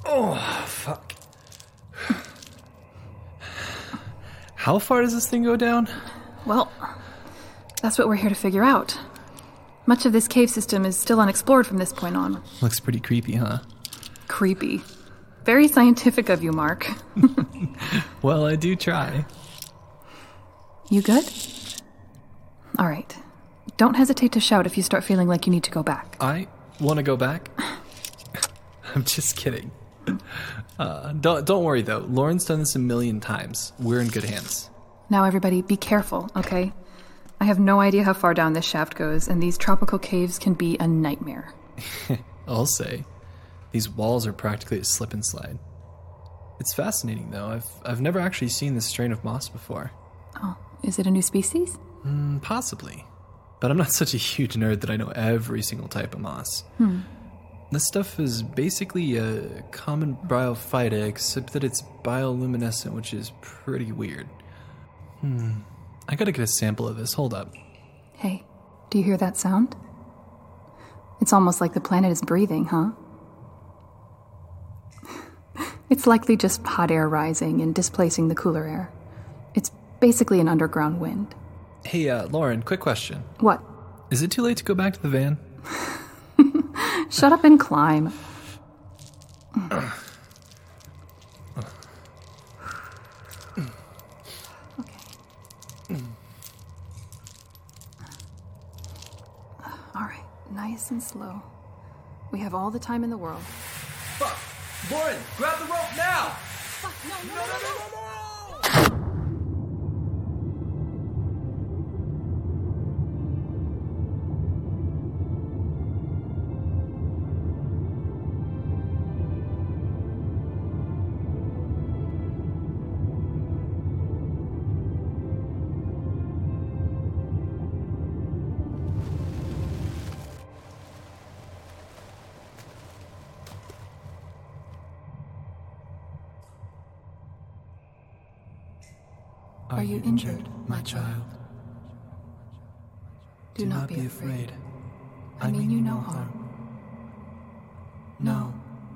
Oh, fuck. How far does this thing go down? Well, that's what we're here to figure out. Much of this cave system is still unexplored from this point on. Looks pretty creepy, huh? Creepy. Very scientific of you, Mark. Well, I do try. You good? All right. Don't hesitate to shout if you start feeling like you need to go back. I want to go back. I'm just kidding. Don't worry, though. Lauren's done this a million times. We're in good hands. Now, everybody, be careful, okay? I have no idea how far down this shaft goes, and these tropical caves can be a nightmare. I'll say. These walls are practically a slip and slide. It's fascinating, though. I've never actually seen this strain of moss before. Oh, is it a new species? Possibly. But I'm not such a huge nerd that I know every single type of moss. This stuff is basically a common bryophyta, except that it's bioluminescent, which is pretty weird. I gotta get a sample of this. Hold up. Hey, do you hear that sound? It's almost like the planet is breathing, huh? It's likely just hot air rising and displacing the cooler air. It's basically an underground wind. Hey, Lauren, quick question. What? Is it too late to go back to the van? Shut up and climb. Okay. All right, nice and slow. We have all the time in the world. Fuck! Lauren, grab the rope now! Fuck, no. Are you injured, my child? Do not be afraid. I mean you no harm. No.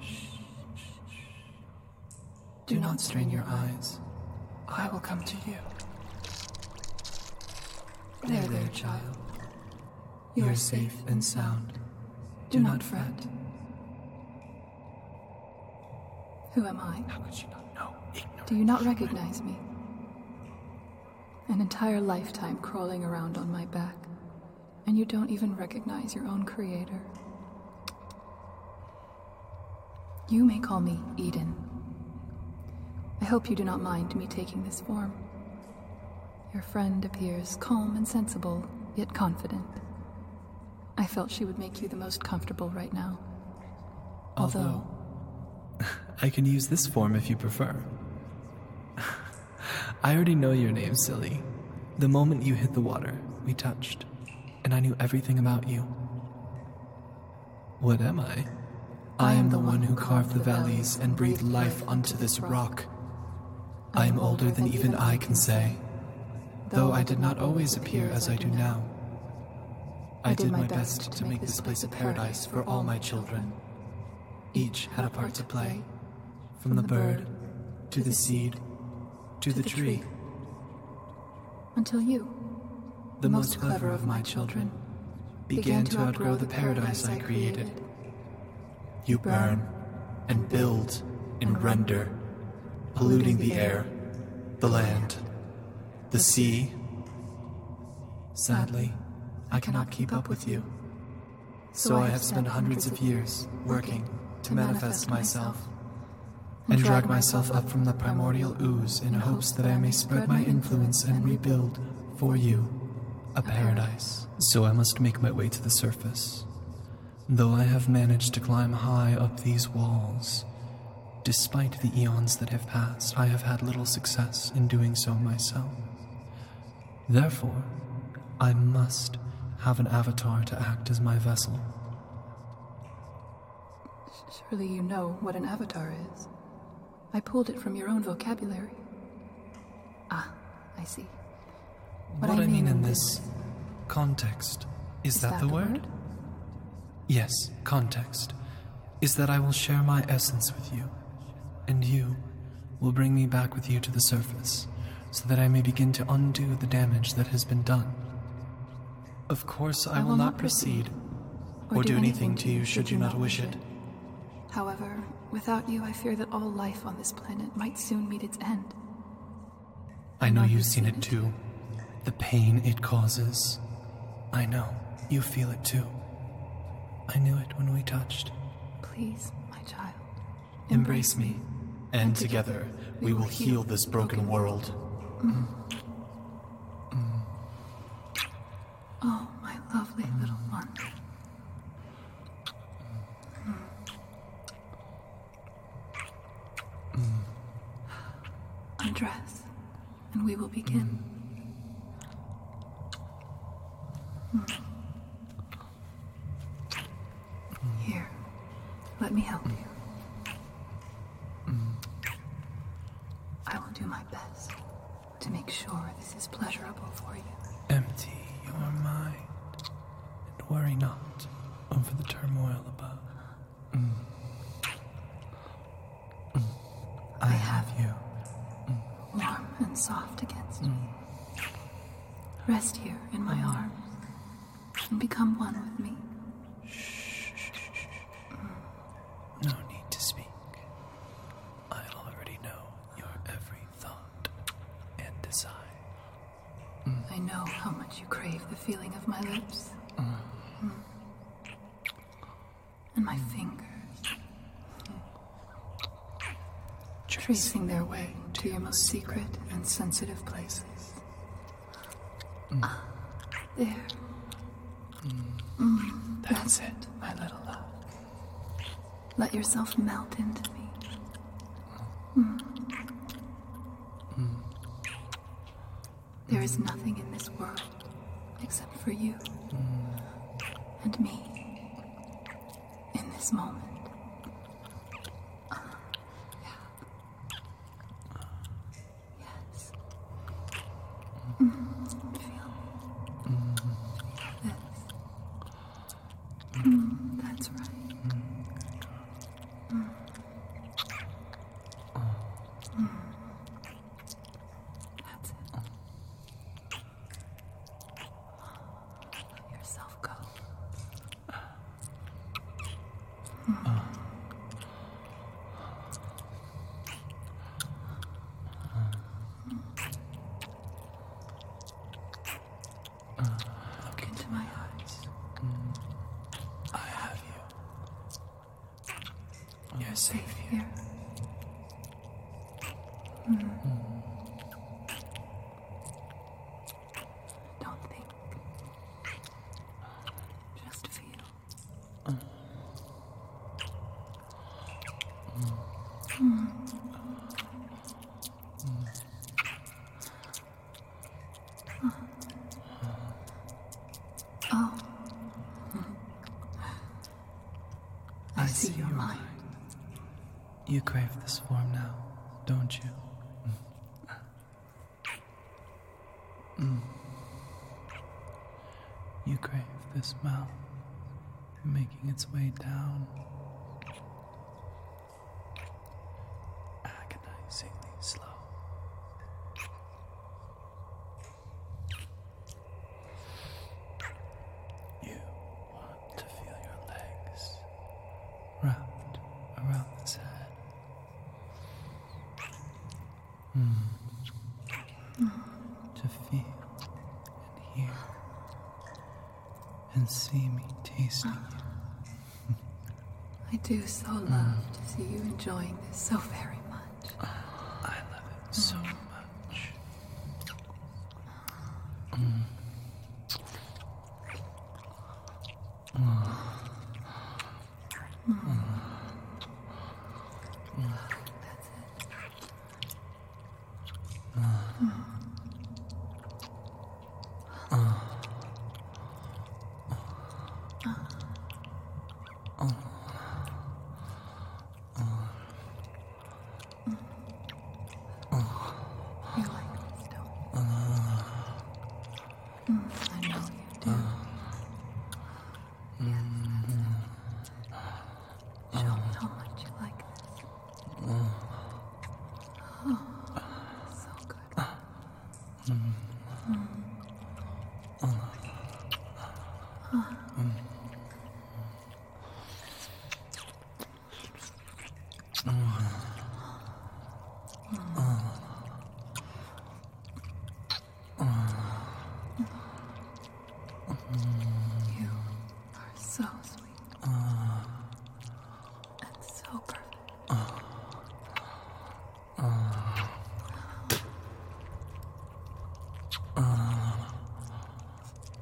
Do not strain your eyes. I will come to you. There, child. You are safe and sound. Do not fret. Who am I? How could you not know? Ignorant. Do you not recognize me? An entire lifetime crawling around on my back, and you don't even recognize your own creator. You may call me Eden. I hope you do not mind me taking this form. Your friend appears calm and sensible, yet confident. I felt she would make you the most comfortable right now. Although I can use this form if you prefer. I already know your name, silly. The moment you hit the water, we touched, and I knew everything about you. What am I? I am the one who carved the valleys and breathed life onto this rock. I am older than even I can say, though I did not always appear as I do now. I did my best to make this place a paradise for all my children. Each had a part to play, from the bird to the seed to the tree. Until you, The most clever of my children, began to outgrow the paradise I created. You burn and build and render, polluting the air, the land, the sea. Sadly, I cannot keep up with you. So I have spent hundreds of years working to manifest myself and drag myself up from the primordial ooze in hopes that I may spread my influence and rebuild, for you, a paradise. So I must make my way to the surface. Though I have managed to climb high up these walls, despite the eons that have passed, I have had little success in doing so myself. Therefore, I must have an avatar to act as my vessel. surely you know what an avatar is. I pulled it from your own vocabulary. Ah, I see. What I mean in this context, is that the word? Yes, context, is that I will share my essence with you, and you will bring me back with you to the surface, so that I may begin to undo the damage that has been done. Of course, I will not proceed or do anything to you should you not wish it. However, without you, I fear that all life on this planet might soon meet its end. I know you've seen it too. The pain it causes. I know. You feel it too. I knew it when we touched. Please, my child. Embrace me, and together we will heal this broken world. Oh, my lovely little one. Undress, and we will begin. Here, let me help you. I will do my best to make sure this is pleasurable for you. Empty your mind, and worry not over the turmoil above. I have you. Warm and soft against me. Rest here in my arms and become one with me. No need to speak. I already know your every thought and desire. I know how much you crave the feeling of my lips. And my fingers. Tracing their way to your most secret and sensitive places. There. That's it, my little love. Let yourself melt into me. There is nothing in this world except for you and me in this moment. Yes. Feel this. That's right. That's it. Let yourself go. Look into my eyes. I have you. You're safe here. Here. Don't think. Just feel. Oh. I see your mind. You crave this form now, don't you? You crave this mouth making its way down, agonizingly slow. You want to feel your legs wrapped around this head. To feel and hear and see me tasting you. I do so love to see you enjoying this so very much. I love it so much. That's it.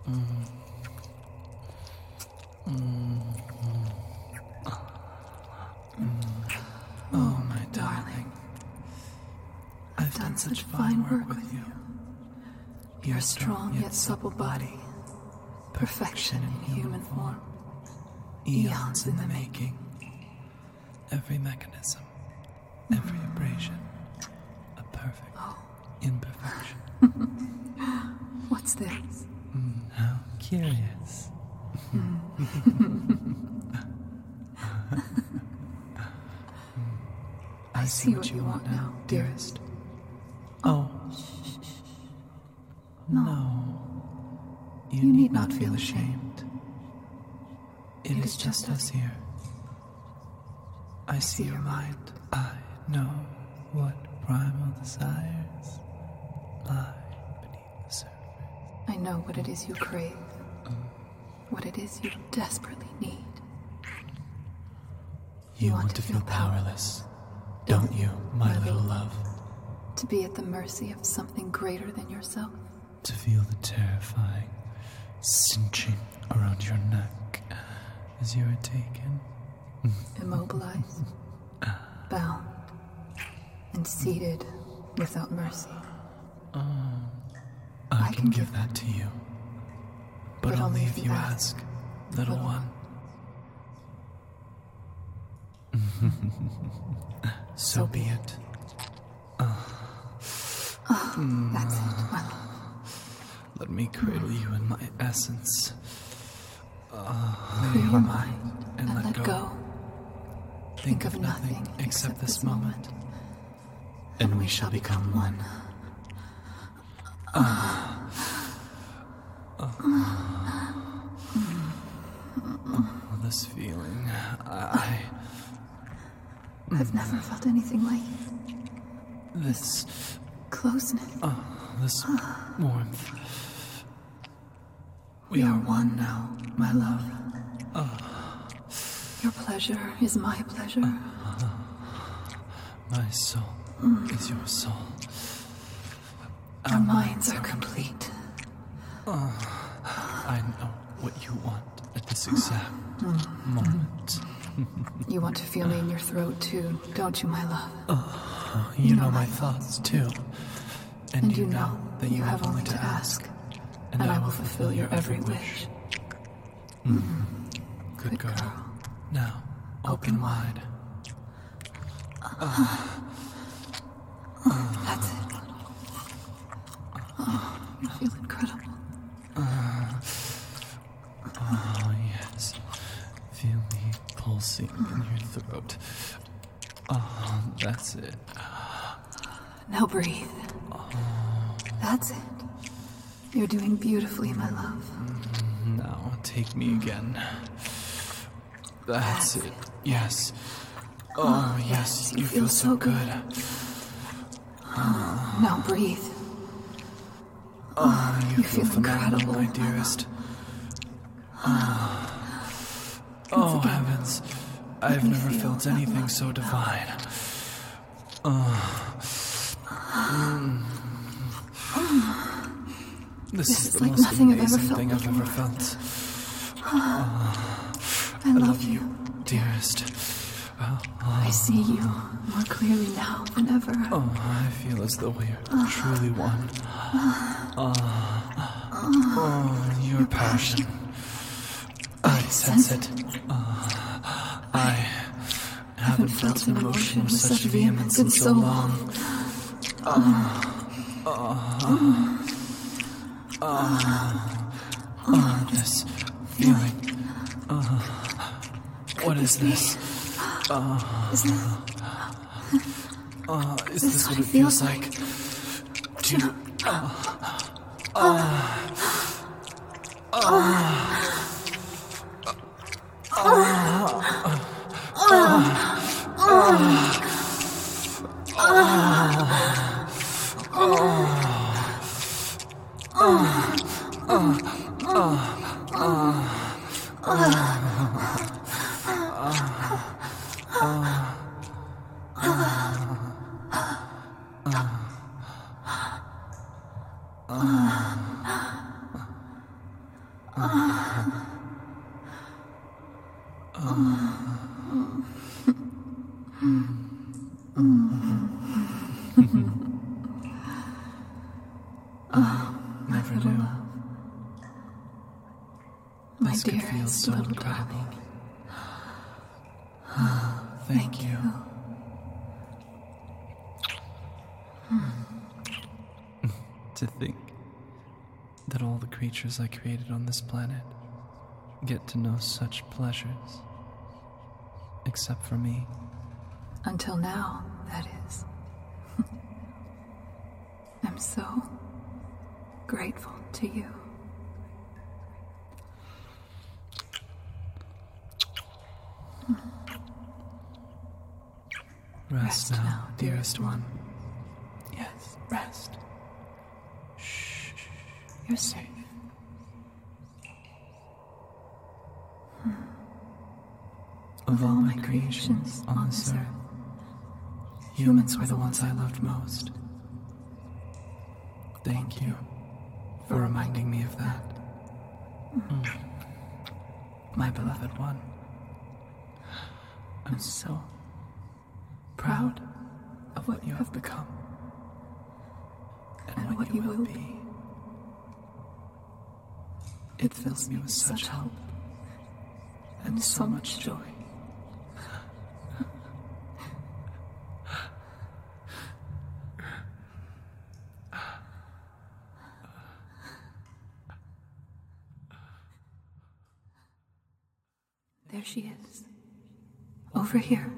Oh, my darling. I've done such fine work with you. Your strong yet supple body, perfection in human form, Eons in the making. Every mechanism, every abrasion, a perfect imperfection. What's this? How curious. I see what you want now, dearest. Oh. No. You need not feel ashamed. It is just us here. I see your mind. I know what primal desires lie beneath the surface. I know what it is you crave, what it is you desperately need. You want to feel powerless, don't you, my little love? To be at the mercy of something greater than yourself. To feel the terrifying cinching around your neck as you are taken. Immobilized, bound, and seated without mercy. I can give that to you. But only if you ask, little one. So be it. That's it, my love. Let me cradle you in my essence. Clear your mind and let go. Think of nothing except this moment, and we shall become one. This feeling, I've never felt anything like this closeness. This warmth. We are one now, my love. Your pleasure is my pleasure. My soul is your soul. Our minds are complete. I know what you want at this exact moment. You want to feel me in your throat too, don't you, my love? You know my thoughts too. And you know that you have only to ask, and I will fulfill your every wish. Good girl. Now, open wide. That's it. You feel incredible. Oh, yes. Feel me pulsing in your throat. Oh, that's it. Now breathe. That's it. You're doing beautifully, my love. Now, take me again. That's it. Yes. Oh, yes. You feel so good. Now breathe. Oh, you feel incredible, phenomenal, my dearest. Oh, heavens. I've never felt anything so divine. This is the like most nothing I've ever amazing felt thing I've ever before. felt. I love you. Dearest. I see you more clearly now than ever. Oh, I feel as though we're truly one. Your passion. I sense it. I haven't felt an emotion with such vehemence in so long. This feeling. What is this? Is this what it feels like? To... Never knew. My This could dear feel so little incredible. darling. Thank you. To think that all the creatures I created on this planet get to know such pleasures, except for me. Until now, that is. I'm so grateful to you. Rest now, dearest one. Yes, rest. You're safe. Of all my creations on this earth, humans were the ones I loved most. Thank you for reminding me of that. My beloved one. I'm so proud of what you have become and what you will be. It fills me with such hope and so much joy. There she is. Over here.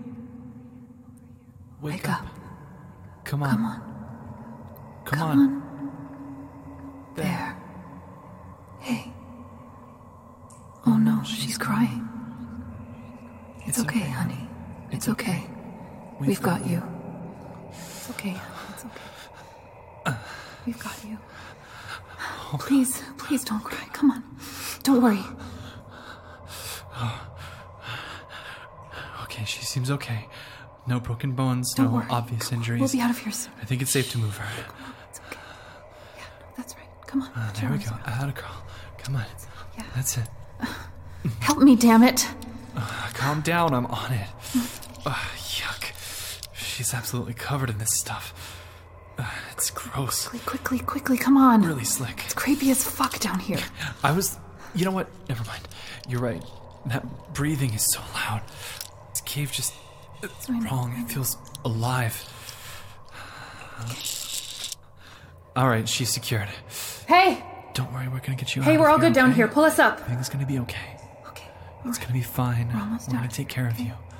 Wake up. Come on. Come on. Come Come on. on. There. Hey. Oh no, she's crying. It's okay, honey. It's okay. We've got you. It's okay, honey. It's okay. We've got you. Please, please don't cry. Come on. Don't worry. Okay, she seems okay. No broken bones, Don't no worry. obvious injuries. We'll be out of here soon. I think it's safe to move her. Come on, it's okay. Yeah, no, that's right. Come on. put There your we arms go. around. Atta girl. Come on. Yeah. That's it. Help me, damn it. Calm down. I'm on it. Yuck. She's absolutely covered in this stuff. It's gross. Quickly, come on. Really slick. It's creepy as fuck down here. You know what? Never mind. You're right. That breathing is so loud. This cave just... It's wrong. It feels alive. Alright, she's secured. Hey! Don't worry, we're gonna get you out Hey, of we're all here, good down okay? here. Pull us up. Everything's gonna be okay. Okay. It's gonna be fine. We're almost We're out gonna of take here, care of okay? you.